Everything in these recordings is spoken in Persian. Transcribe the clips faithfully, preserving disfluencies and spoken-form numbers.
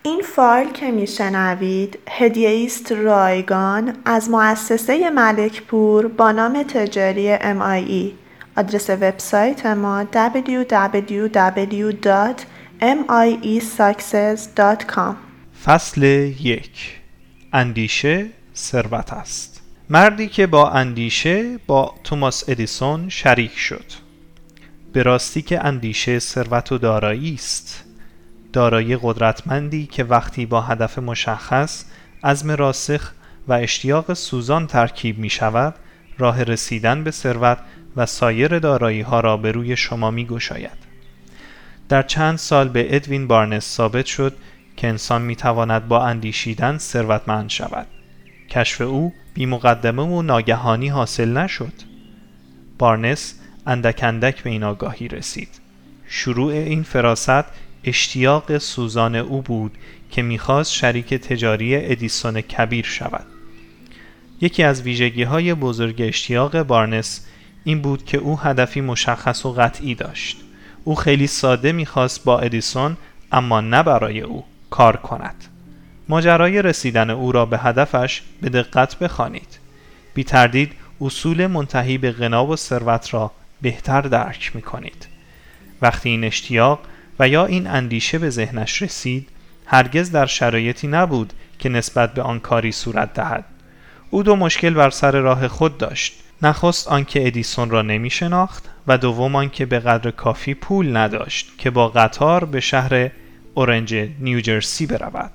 این فایل که میشنوید هدیه است رایگان از مؤسسه ملک پور با نام تجاری ام آی ای. آدرس وبسایت ما دبلیو دبلیو دبلیو دات ام آی ای ساکسس دات کام. فصل یک. اندیشه ثروت است. مردی که با اندیشه با توماس ادیسون شریک شد. به راستی که اندیشه ثروت و دارایی است. دارایی قدرتمندی که وقتی با هدف مشخص، عزم راسخ و اشتیاق سوزان ترکیب می شود، راه رسیدن به ثروت و سایر دارایی ها را به روی شما می گشاید. در چند سال به ادوین بارنس ثابت شد که انسان می تواند با اندیشیدن ثروتمند شود. کشف او بی مقدمه و ناگهانی حاصل نشد. بارنس اندک اندک به این آگاهی رسید. شروع این فراست اشتیاق سوزان او بود که می‌خواست شریک تجاری ادیسون کبیر شود. یکی از ویژگی‌های بزرگ اشتیاق بارنس این بود که او هدفی مشخص و قطعی داشت. او خیلی ساده می‌خواست با ادیسون، اما نه برای او، کار کند. ماجرای رسیدن او را به هدفش به دقت بخوانید. بی تردید اصول منتهی به غنا و ثروت را بهتر درک می‌کنید. وقتی این اشتیاق و یا این اندیشه به ذهنش رسید، هرگز در شرایطی نبود که نسبت به آن کاری صورت دهد. او دو مشکل بر سر راه خود داشت. نخست آنکه ادیسون را نمی شناخت و دوم آنکه به قدر کافی پول نداشت که با قطار به شهر اورنج نیوجرسی برود.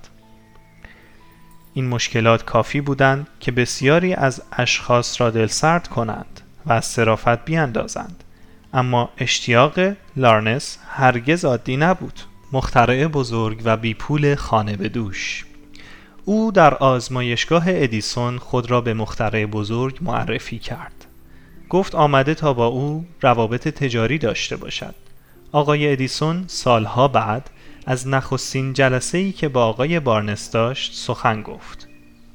این مشکلات کافی بودند که بسیاری از اشخاص را دلسرد کنند و از صرافت بیاندازند. اما اشتیاق لارنس هرگز عادی نبود. مخترع بزرگ و بی پول خانه به دوش. او در آزمایشگاه ادیسون خود را به مخترع بزرگ معرفی کرد. گفت آمده تا با او روابط تجاری داشته باشد. آقای ادیسون سالها بعد از نخستین جلسه‌ای که با آقای بارنس داشت سخن گفت.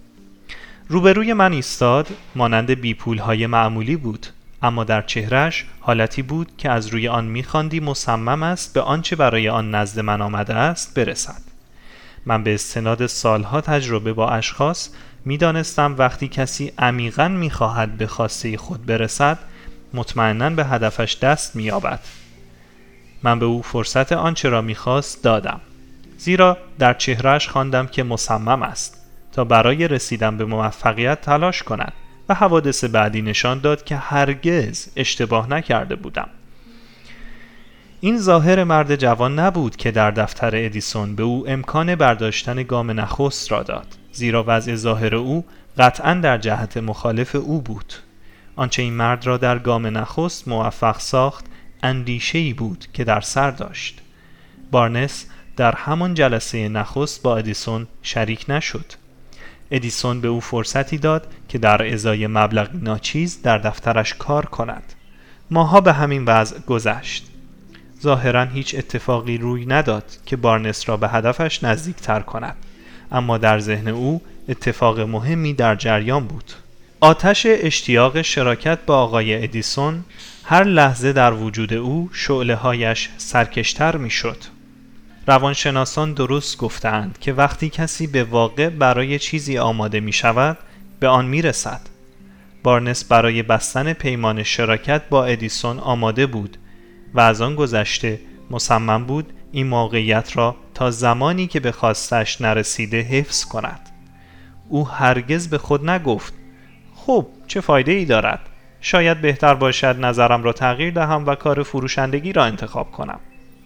روبروی من ایستاد، مانند بی پول‌های معمولی بود، اما در چهرهش حالتی بود که از روی آن می‌خواندی مصمم است به آنچه برای آن نزد من آمده است برسد. من به استناد سالها تجربه با اشخاص می‌دانستم وقتی کسی عمیقاً می‌خواهد به خواسته خود برسد، مطمئناً به هدفش دست می‌یابد. من به او فرصت آنچه را می‌خواست دادم، زیرا در چهرهش خواندم که مصمم است تا برای رسیدن به موفقیت تلاش کند. و حوادث بعدی نشان داد که هرگز اشتباه نکرده بودم. این ظاهر مرد جوان نبود که در دفتر ادیسون به او امکان برداشتن گام نخست را داد، زیرا وضع ظاهر او قطعاً در جهت مخالف او بود. آنچه این مرد را در گام نخست موفق ساخت اندیشه‌ای بود که در سر داشت. بارنس در همان جلسه نخست با ادیسون شریک نشد. ادیسون به او فرصتی داد که در ازای مبلغ ناچیز در دفترش کار کند. ماها به همین وضع گذشت. ظاهراً هیچ اتفاقی روی نداد که بارنس را به هدفش نزدیکتر کند، اما در ذهن او اتفاق مهمی در جریان بود. آتش اشتیاق شراکت با آقای ادیسون هر لحظه در وجود او شعله‌هایش سرکشتر می‌شد. روانشناسان درست گفتند که وقتی کسی به واقع برای چیزی آماده می شود، به آن می رسد. بارنس برای بستن پیمان شراکت با ادیسون آماده بود و از آن گذشته مصمم بود این موقعیت را تا زمانی که به خواستش نرسیده حفظ کند. او هرگز به خود نگفت خب چه فایده ای دارد؟ شاید بهتر باشد نظرم را تغییر دهم و کار فروشندگی را انتخاب کنم.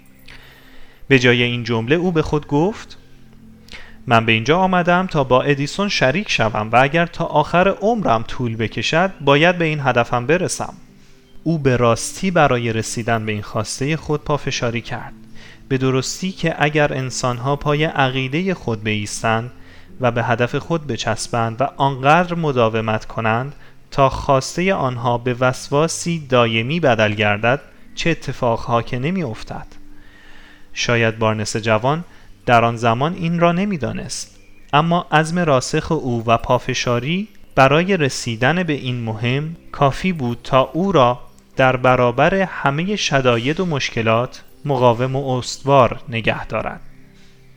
به جای این جمله او به خود گفت من به اینجا آمدم تا با ادیسون شریک شوم و اگر تا آخر عمرم طول بکشد باید به این هدفم برسم. او به راستی برای رسیدن به این خواسته خود پافشاری کرد. به درستی که اگر انسانها پای عقیده خود بایستند و به هدف خود بچسبند و آنقدر مداومت کنند تا خواسته آنها به وسواسی دایمی بدل گردد، چه اتفاقها که نمی افتد. شاید بارنس جوان در آن زمان این را نمی دانست، اما عزم راسخ او و پافشاری برای رسیدن به این مهم کافی بود تا او را در برابر همه شداید و مشکلات مقاوم و استوار نگه دارد.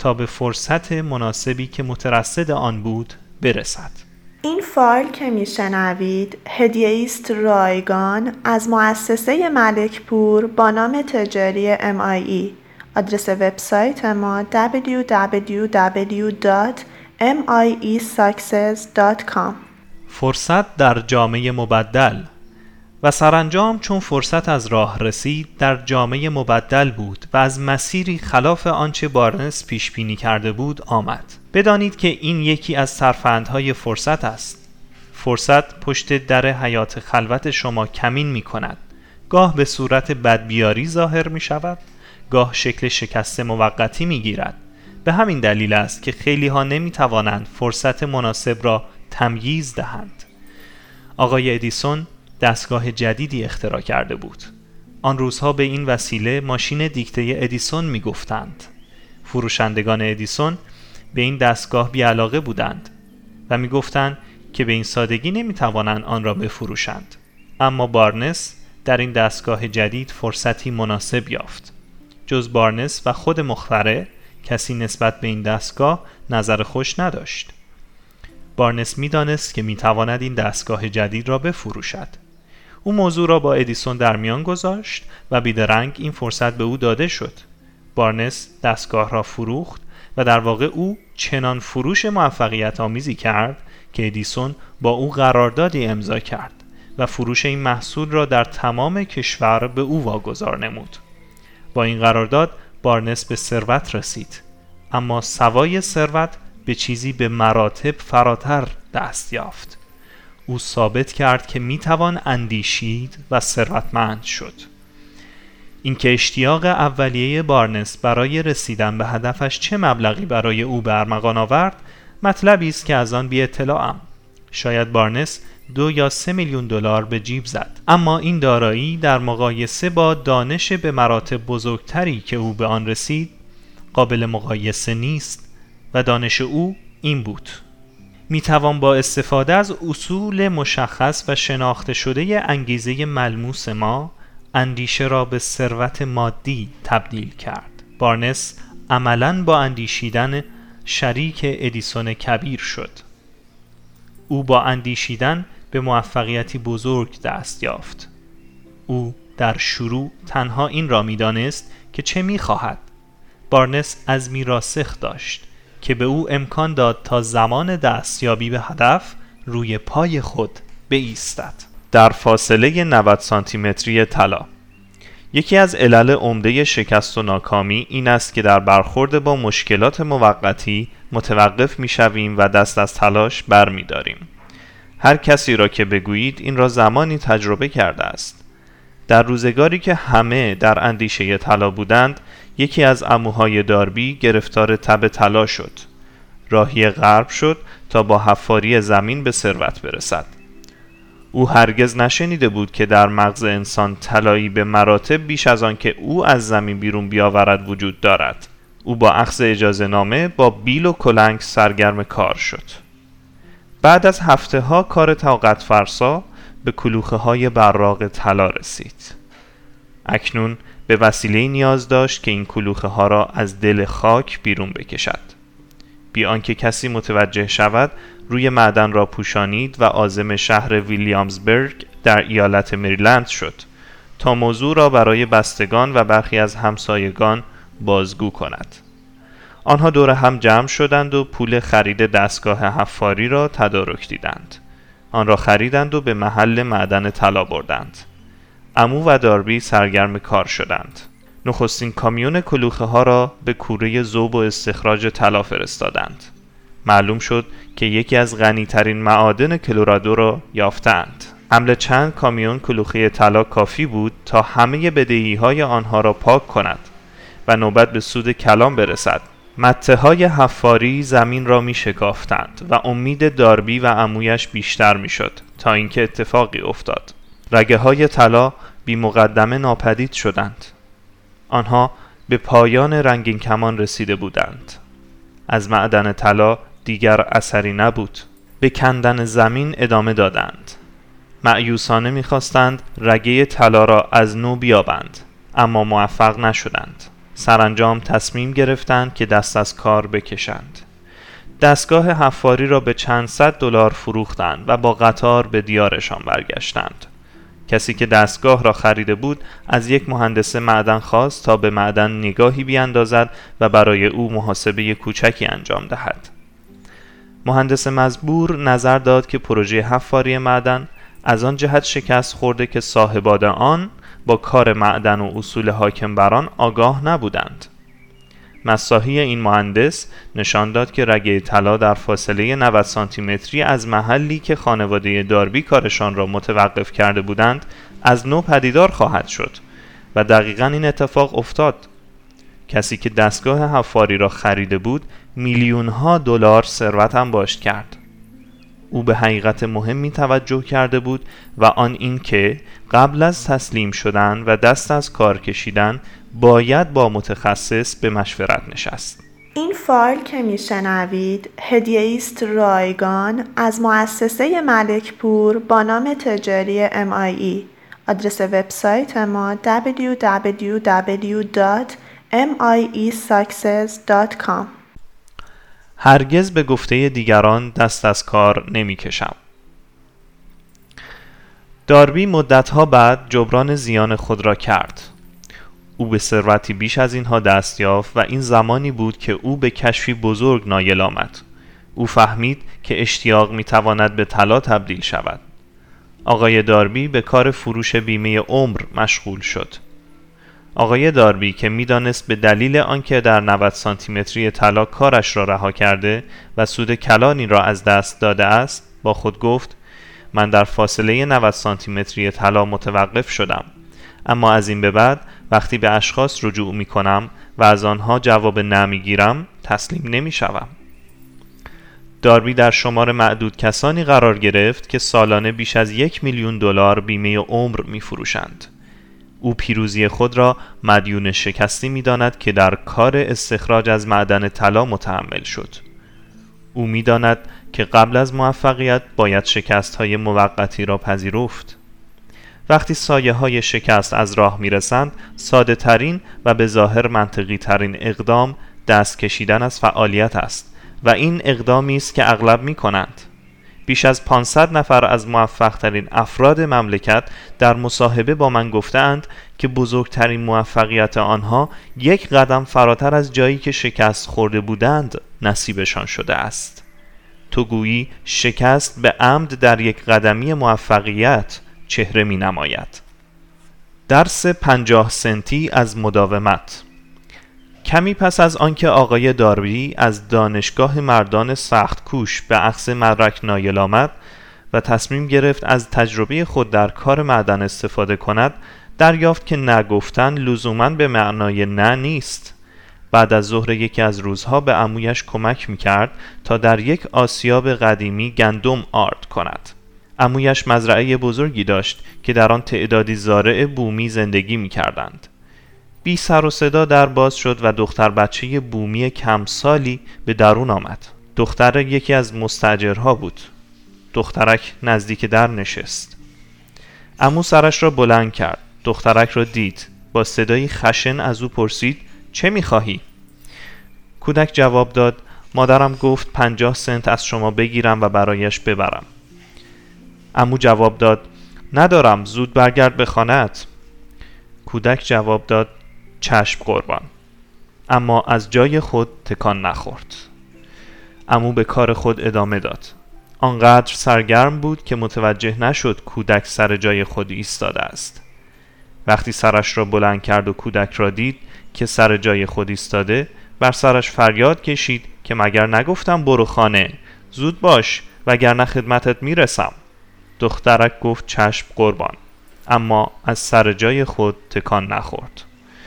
تا به فرصت مناسبی که مترصد آن بود برسد. این فایل که میشنوید هدیه است رایگان از مؤسسه ملک پور با نام تجاری ام آی ای. آدرس وبسایت ما دبلیو دبلیو دبلیو دات ام آی ای ساکسس دات کام. فرصت در جامعه مبدل و سرانجام چون فرصت از راه رسید در جامعه مبدل بود و از مسیری خلاف آنچه بارنس پیش بینی کرده بود آمد. بدانید که این یکی از ترفندهای فرصت است. فرصت پشت در حیات خلوت شما کمین می کند. گاه به صورت بدبیاری ظاهر می شود، گاه شکل شکست موقتی می گیرد. به همین دلیل است که خیلی ها نمی توانند فرصت مناسب را تمییز دهند. آقای ادیسون دستگاه جدیدی اختراع کرده بود. آن روزها به این وسیله ماشین دیکته ادیسون می گفتند. فروشندگان ادیسون به این دستگاه بی‌علاقه بودند و می گفتند که به این سادگی نمی توانند آن را بفروشند. اما بارنس در این دستگاه جدید فرصتی مناسب یافت. جز بارنس و خود مخترع کسی نسبت به این دستگاه نظر خوش نداشت. بارنس می دانست که می تواند این دستگاه جدید را بفروشد. او موضوع را با ادیسون در میان گذاشت و بیدرنگ این فرصت به او داده شد. بارنس دستگاه را فروخت و در واقع او چنان فروش موفقیت آمیزی کرد که ادیسون با او قراردادی امضا کرد و فروش این محصول را در تمام کشور به او واگذار نمود. با این قرارداد بارنس به ثروت رسید، اما سوای ثروت به چیزی به مراتب فراتر دست یافت. او ثابت کرد که میتوان اندیشید و ثروتمند شد. این که اشتیاق اولیه بارنس برای رسیدن به هدفش چه مبلغی برای او به ارمغان آورد مطلبی است که از آن بی اطلاعم. شاید بارنس دو یا سه میلیون دلار به جیب زد، اما این دارایی در مقایسه با دانش به مراتب بزرگتری که او به آن رسید قابل مقایسه نیست و دانش او این بود: میتوان با استفاده از اصول مشخص و شناخته شده انگیزه ملموس ما اندیشه را به ثروت مادی تبدیل کرد. بارنس عملاً با اندیشیدن شریک ادیسون کبیر شد. او با اندیشیدن به موفقیتی بزرگ دست یافت. او در شروع تنها این را می‌دانست که چه می‌خواهد. بارنس عزمی راسخ داشت که به او امکان داد تا زمان دستیابی به هدف روی پای خود بایستد. در فاصله نود سانتی متری طلا. یکی از علل عمده شکست و ناکامی این است که در برخورد با مشکلات موقتی متوقف می‌شویم و دست از تلاش برمی‌داریم. هر کسی را که بگویید این را زمانی تجربه کرده است. در روزگاری که همه در اندیشه طلا بودند، یکی از عموهای داربی گرفتار تب طلا شد. راهی غرب شد تا با حفاری زمین به ثروت برسد. او هرگز نشنیده بود که در مغز انسان طلایی به مراتب بیش از آن که او از زمین بیرون بیاورد وجود دارد. او با اخذ اجازه نامه با بیل و کلنگ سرگرم کار شد. بعد از هفته ها کار طاقت فرسا به کلوخه های براق طلا رسید. اکنون به وسیله نیاز داشت که این کلوخه ها را از دل خاک بیرون بکشد. بی آنکه کسی متوجه شود روی معدن را پوشانید و عازم شهر ویلیامزبرگ در ایالت مریلند شد تا موضوع را برای بستگان و برخی از همسایگان بازگو کند. آنها دور هم جمع شدند و پول خرید دستگاه حفاری را تدارک دیدند. آن را خریدند و به محل معدن طلا بردند. عمو و داربی سرگرم کار شدند. نخستین کامیون کلوخه ها را به کوره ذوب و استخراج طلا فرستادند. معلوم شد که یکی از غنی‌ترین معادن کلرادو را یافتند. حمل چند کامیون کلوخه طلا کافی بود تا همه بدهی‌های آنها را پاک کند و نوبت به سود کلان برسد. مته های حفاری زمین را می شکافتند و امید داربی و عمویش بیشتر می شد تا اینکه اتفاقی افتاد. رگه های طلا بی مقدمه ناپدید شدند. آنها به پایان رنگین کمان رسیده بودند. از معدن طلا دیگر اثری نبود. به کندن زمین ادامه دادند. مأیوسانه می‌خواستند رگه طلا را از نو بیابند، اما موفق نشدند. سرانجام تصمیم گرفتند که دست از کار بکشند. دستگاه حفاری را به چند صد دلار فروختند و با قطار به دیارشان برگشتند. کسی که دستگاه را خریده بود از یک مهندس معدن خواست تا به معدن نگاهی بیاندازد و برای او محاسبه کوچکی انجام دهد. مهندس مزبور نظر داد که پروژه حفاری معدن از آن جهت شکست خورده که صاحبان آن با کار معدن و اصول حاکم بر آن آگاه نبودند. مساحی این مهندس نشان داد که رگه طلا در فاصله نود سانتی متری از محلی که خانواده داربی کارشان را متوقف کرده بودند از نو پدیدار خواهد شد و دقیقاً این اتفاق افتاد. کسی که دستگاه حفاری را خریده بود میلیون ها دلار ثروت انباشت کرد. او به حقیقت مهمی توجه کرده بود و آن این که قبل از تسلیم شدن و دست از کار کشیدن باید با متخصص به مشورت نشست. این فایل که میشنوید هدیه است رایگان از مؤسسه ملک پور با نام تجاری ام آی ای. آدرس وبسایت ما دبلیو دبلیو دبلیو دات ام آی ای ساکسس دات کام. هرگز به گفته دیگران دست از کار نمی کشم. داربی مدتها بعد جبران زیان خود را کرد. او به ثروتی بیش از اینها دست یافت و این زمانی بود که او به کشفی بزرگ نایل آمد. او فهمید که اشتیاق می تواند به طلا تبدیل شود. آقای داربی به کار فروش بیمه عمر مشغول شد. آقای داربی که میدانست به دلیل آنکه در نود سانتی متری طلا کارش را رها کرده و سود کلانی را از دست داده است، با خود گفت: من در فاصله نود سانتی متری طلا متوقف شدم، اما از این به بعد وقتی به اشخاص رجوع می کنم و از آنها جواب نمی گیرم تسلیم نمی شوم. داربی در شمار معدود کسانی قرار گرفت که سالانه بیش از یک میلیون دلار بیمه عمر می فروشند. او پیروزی خود را مدیون شکستی می داند که در کار استخراج از معدن طلا متحمل شد. او می داند که قبل از موفقیت باید شکست های موقتی را پذیرفت. وقتی سایه های شکست از راه می رسند، ساده ترین و به ظاهر منطقی ترین اقدام دست کشیدن از فعالیت است و این اقدامی است که اغلب می کنند. بیش از پانصد نفر از موفق ترین افراد مملکت در مصاحبه با من گفتند که بزرگترین موفقیت آنها یک قدم فراتر از جایی که شکست خورده بودند نصیبشان شده است. تو گویی شکست به عمد در یک قدمی موفقیت چهره می نماید. درس پنجاه سنتی از مداومت. کمی پس از آنکه آقای داربی از دانشگاه مردان سخت کوش به اخذ مدرک نایل آمد و تصمیم گرفت از تجربه خود در کار معدن استفاده کند، دریافت که نگفتن لزوماً به معنای نه نیست. بعد از ظهر یکی از روزها به عمویش کمک میکرد تا در یک آسیاب قدیمی گندم آرد کند. عمویش مزرعه بزرگی داشت که در آن تعدادی زارع بومی زندگی میکردند. بی سر و صدا در باز شد و دختر بچه بومی کم سالی به درون آمد. دختر یکی از مستاجرها بود. دخترک نزدیک در نشست. عمو سرش را بلند کرد. دخترک را دید. با صدایی خشن از او پرسید: چه می‌خواهی؟ کودک جواب داد: مادرم گفت پنجاه سنت از شما بگیرم و برایش ببرم. عمو جواب داد: ندارم، زود برگرد به خانه‌ات. کودک جواب داد: چشم قربان. اما از جای خود تکان نخورد. عمو به کار خود ادامه داد. آنقدر سرگرم بود که متوجه نشد کودک سر جای خود ایستاده است. وقتی سرش را بلند کرد و کودک را دید که سر جای خود ایستاده، بر سرش فریاد کشید که مگر نگفتم برو خانه، زود باش وگرنه خدمتت میرسم. دخترک گفت چشم قربان، اما از سر جای خود تکان نخورد.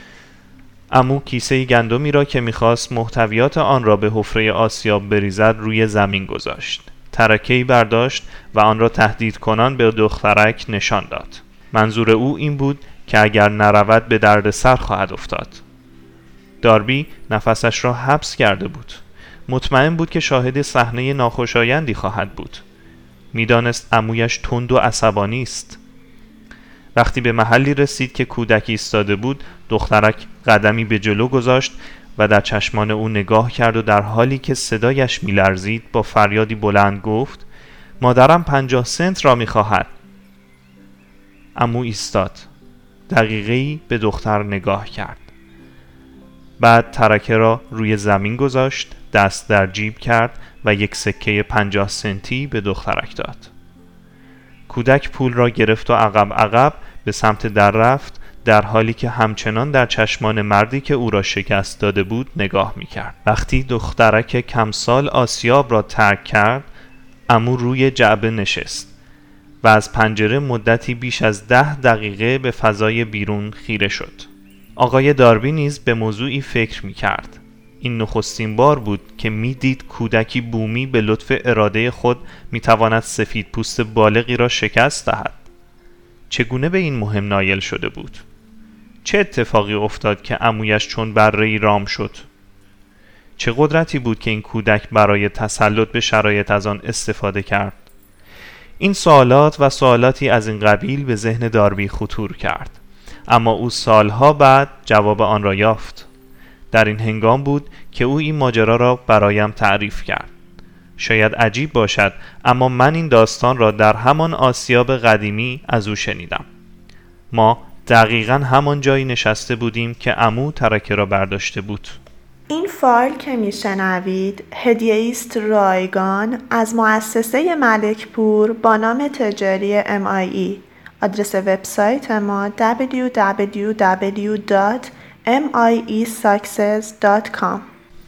عمو کیسه گندمی را که میخواست محتویات آن را به حفره آسیاب بریزد روی زمین گذاشت. ترکه‌ای برداشت و آن را تهدید کنان به دخترک نشان داد. منظور او این بود که اگر نرود به درد سر خواهد افتاد. داربی نفسش را حبس کرده بود. مطمئن بود که شاهد صحنه ناخوشایندی خواهد بود. میدانست عمویش تند و عصبانی است. وقتی به محلی رسید که کودک ایستاده بود، دخترک قدمی به جلو گذاشت و در چشمان او نگاه کرد و در حالی که صدایش می‌لرزید با فریادی بلند گفت: مادرم پنجاه سنت را می‌خواهد. عمو ایستاد. دقیقه‌ای به دختر نگاه کرد. بعد ترکه را روی زمین گذاشت، دست در جیب کرد و یک سکه پنجاه سنتی به دخترک داد. کودک پول را گرفت و عقب عقب به سمت در رفت، در حالی که همچنان در چشمان مردی که او را شکست داده بود نگاه می‌کرد. وقتی دخترک کم سال آسیاب را ترک کرد، عمو روی جعبه نشست و از پنجره مدتی بیش از ده دقیقه به فضای بیرون خیره شد. آقای داربی نیز به موضوعی فکر می‌کرد. این نخستین بار بود که می‌دید کودکی بومی به لطف اراده خود می‌تواند سفید پوست بالغی را شکست دهد. چگونه به این مهم نایل شده بود؟ چه اتفاقی افتاد که عمویش چون بره‌ای رام شد؟ چه قدرتی بود که این کودک برای تسلط به شرایط از آن استفاده کرد؟ این سوالات و سوالاتی از این قبیل به ذهن داربی خطور کرد، اما او سالها بعد جواب آن را یافت. در این هنگام بود که او این ماجرا را برایم تعریف کرد. شاید عجیب باشد، اما من این داستان را در همان آسیاب قدیمی از او شنیدم. ما دقیقاً همان جایی نشسته بودیم که عمو ترکه را برداشته بود. این فایل که میشنوید هدیه است رایگان از مؤسسه ملک پور با نام تجاری ام آی ای. آدرس وبسایت ما دبلیو دبلیو دبلیو دات ام آی ای ساکسس دات کام.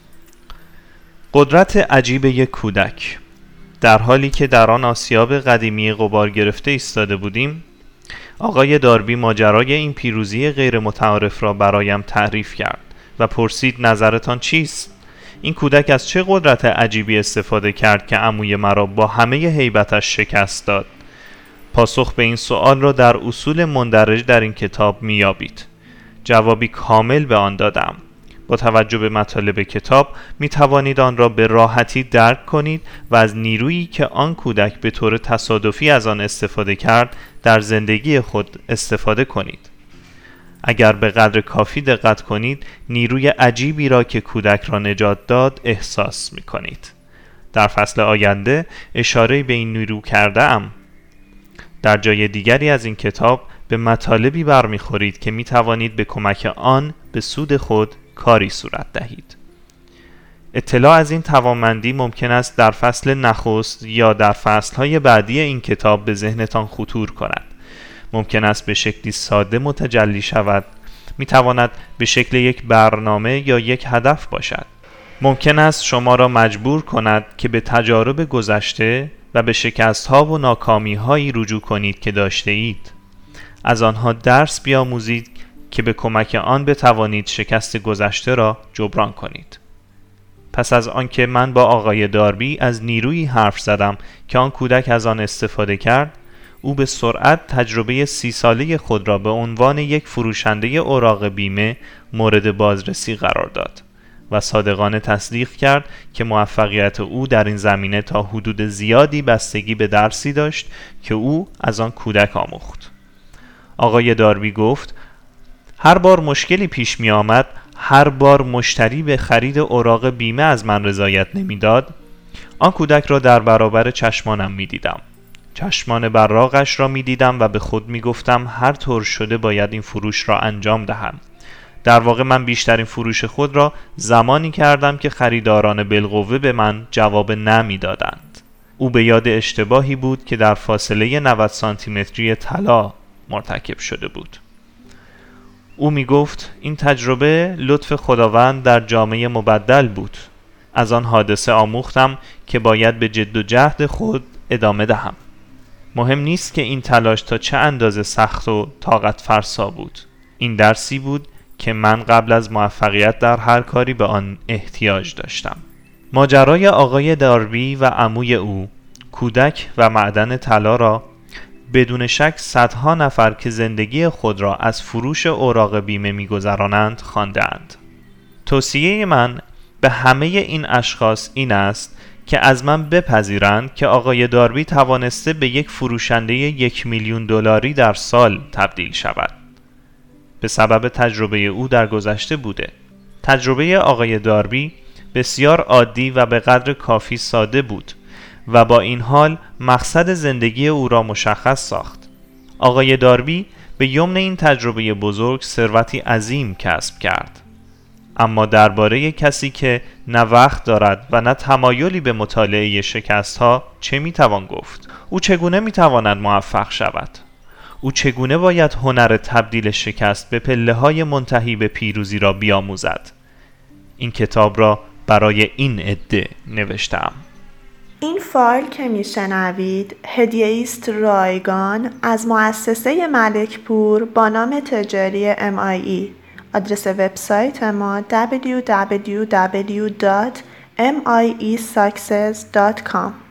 قدرت عجیب یک کودک. در حالی که در آن آسیاب قدیمی غبار گرفته ایستاده بودیم، آقای داربی ماجرای این پیروزی غیر متعارف را برایم تعریف کرد و پرسید نظرتان چیست؟ این کودک از چه قدرت عجیبی استفاده کرد که عموی مرا با همه هیبتش شکست داد؟ پاسخ به این سوال را در اصول مندرج در این کتاب می‌یابید. جوابی کامل به آن دادم. با توجه به مطالب کتاب می توانید آن را به راحتی درک کنید و از نیرویی که آن کودک به طور تصادفی از آن استفاده کرد در زندگی خود استفاده کنید. اگر به قدر کافی دقت کنید، نیروی عجیبی را که کودک را نجات داد احساس می کنید. در فصل آینده اشاره به این نیرو کرده ام. در جای دیگری از این کتاب به مطالبی برمیخورید که می توانید به کمک آن به سود خود کاری صورت دهید. اطلاع از این توانمندی ممکن است در فصل نخست یا در فصلهای بعدی این کتاب به ذهنتان خطور کند. ممکن است به شکلی ساده متجلی شود. می تواند به شکل یک برنامه یا یک هدف باشد. ممکن است شما را مجبور کند که به تجارب گذشته و به شکست‌ها و ناکامی‌هایی رجوع کنید که داشته اید. از آنها درس بیاموزید که به کمک آن بتوانید شکست گذشته را جبران کنید. پس از آنکه من با آقای داربی از نیرویی حرف زدم که آن کودک از آن استفاده کرد، او به سرعت تجربه سی ساله خود را به عنوان یک فروشنده اوراق بیمه مورد بازرسی قرار داد و صادقانه تصدیق کرد که موفقیت او در این زمینه تا حدود زیادی بستگی به درسی داشت که او از آن کودک آموخت. آقای داربی گفت: هر بار مشکلی پیش می آمد، هر بار مشتری به خرید اوراق بیمه از من رضایت نمی داد، آن کودک را در برابر چشمانم می دیدم. چشمان براقش را می دیدم و به خود می گفتم هر طور شده باید این فروش را انجام دهم. در واقع من بیشترین فروش خود را زمانی کردم که خریداران بالقوه به من جواب نه می دادند. او به یاد اشتباهی بود که در فاصله نود سانتی متری طلا مرتکب شده بود. او می گفت این تجربه لطف خداوند در جامعه مبدل بود. از آن حادثه آموختم که باید به جد و جهد خود ادامه دهم. مهم نیست که این تلاش تا چه اندازه سخت و طاقت فرسا بود. این درسی بود که من قبل از موفقیت در هر کاری به آن احتیاج داشتم. ماجرای آقای داربی و عموی او، کودک و معدن طلا را بدون شک صدها نفر که زندگی خود را از فروش اوراق بیمه می‌گذرانند خوانده‌اند. توصیه من به همه این اشخاص این است که از من بپذیرند که آقای داربی توانسته به یک فروشنده یک میلیون دلاری در سال تبدیل شود. به سبب تجربه او در گذشته بوده. تجربه آقای داربی بسیار عادی و به قدر کافی ساده بود و با این حال مقصد زندگی او را مشخص ساخت. آقای داربی به یمن این تجربه بزرگ ثروتی عظیم کسب کرد. اما درباره کسی که نه وقت دارد و نه تمایلی به مطالعه شکست‌ها چه می‌توان گفت؟ او چگونه می‌تواند موفق شود؟ او چگونه باید هنر تبدیل شکست به پله‌های منتهی به پیروزی را بیاموزد؟ این کتاب را برای این عده نوشتم. این فایل که میشنوید هدیه است رایگان از مؤسسه ملکپور با نام تجاری ام آی ای. آدرس وبسایت ما دبلیو دبلیو دبلیو دات ام آی ای ساکسس دات کام